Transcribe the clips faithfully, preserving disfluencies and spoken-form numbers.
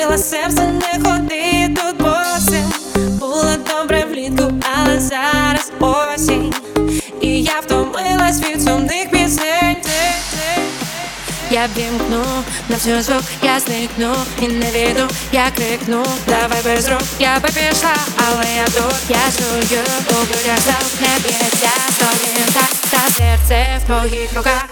розбила серце, не ходи тут босим. Було добре влітку, але зараз осінь, і я втомилась від сумних пісень. Я вімкну на всю звук, я зникну і не віду, я крикну, давай без рук. Я би пішла, але я тут, я чую, у грудях знов не б'ється сторін так, та серце в твоїх руках.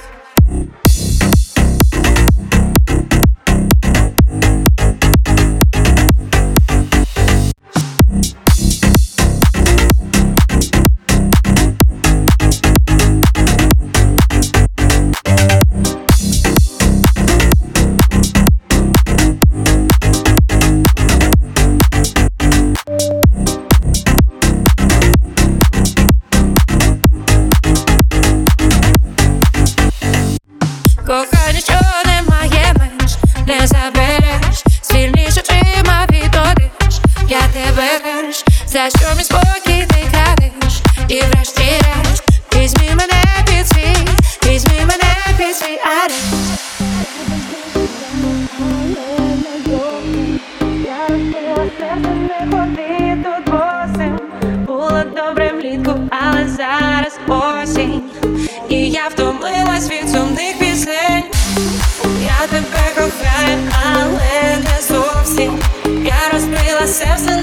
Кохання, що немає меж, не забереш, сильніше трима віддадеш, я тебе верш, за що мій спокій ти крадеш, і врешті-решт візьми мене під свій, візьми мене під свій арешт. Я розбила серце, не ходи тут босим. Було добре влітку, але зараз осінь, і я втомилась від сумних пісень. Я тебе кохаю, але не зовсім. Я розбила серце.